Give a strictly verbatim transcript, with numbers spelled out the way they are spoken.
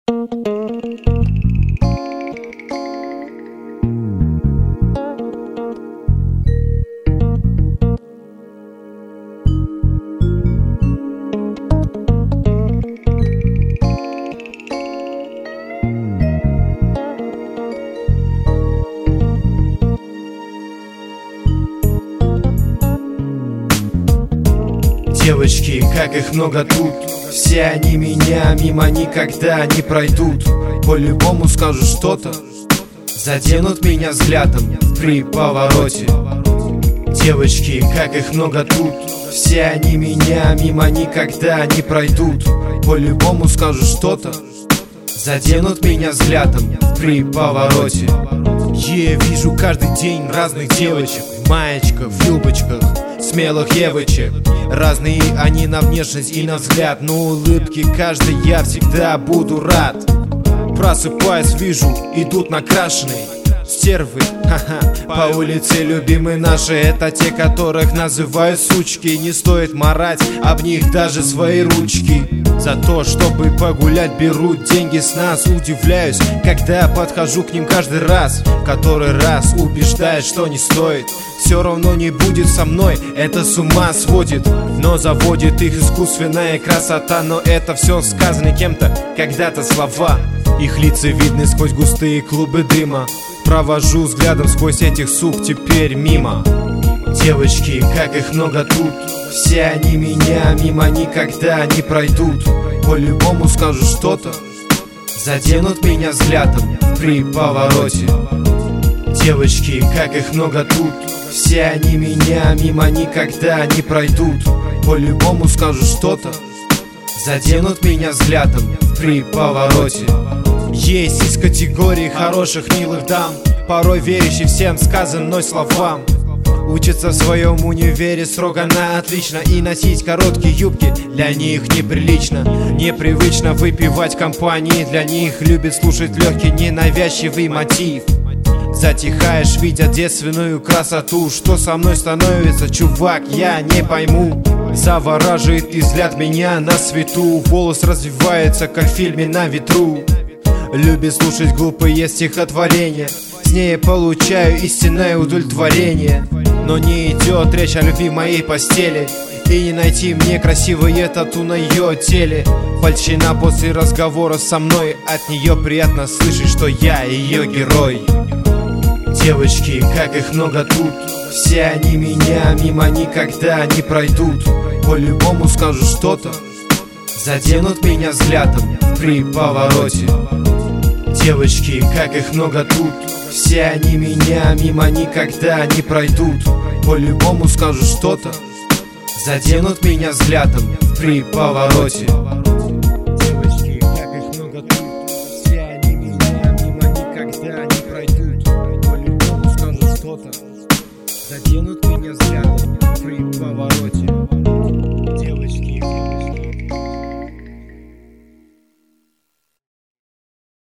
Девочки, как их много тут, все они меня мимо никогда не пройдут. По-любому скажут что-то, заденут меня взглядом при повороте. Девочки, как их много тут, все они меня мимо никогда не пройдут. По-любому скажут что-то, заденут меня взглядом при повороте. Я вижу каждый день разных девочек в маечках, в юбочках, смелых девочек. Разные они на внешность и на взгляд, но улыбки каждой я всегда буду рад. Просыпаясь, вижу, идут накрашенные стервы, ха-ха. По улице любимые наши, это те, которых называют сучки. Не стоит марать об них даже свои ручки. За то, чтобы погулять, берут деньги с нас. Удивляюсь, когда подхожу к ним каждый раз, в который раз убеждает, что не стоит. Все равно не будет со мной, это с ума сводит. Но заводит их искусственная красота. Но это все сказаны кем-то когда-то слова. Их лица видны сквозь густые клубы дыма. Провожу взглядом сквозь этих сук теперь мимо. Девочки, как их много тут, все они меня мимо никогда не пройдут. По-любому скажут что-то, заденут меня взглядом при повороте. Девочки, как их много тут, все они меня мимо никогда не пройдут. По-любому скажут что-то, заденут меня взглядом при повороте. Есть из категории хороших милых дам, порой верящих всем сказанным словам. Учатся в своем универе строго на отлично, и носить короткие юбки для них неприлично. Непривычно выпивать компании, для них любят слушать легкий ненавязчивый мотив. Затихаешь, видя девственную красоту. Что со мной становится, чувак, я не пойму. Завораживает и взгляд меня на свету. Волос развивается, как в фильме «На ветру». Любит слушать глупые стихотворения, с ней получаю истинное удовлетворение. Но не идет речь о любви в моей постели, и не найти мне красивое тату на ее теле. Польщена после разговора со мной, от нее приятно слышать, что я ее герой. Девочки, как их много тут, все они меня мимо никогда не пройдут. По-любому скажут что-то, заденут меня взглядом при повороте. Девочки, как их много тут, все они меня мимо никогда не пройдут. По-любому скажут что-то, заденут меня взглядом при повороте. Девочки, как их много тут, все они меня мимо никогда не пройдут. По-любому скажут что-то, заденут меня взглядом при повороте. Девочки,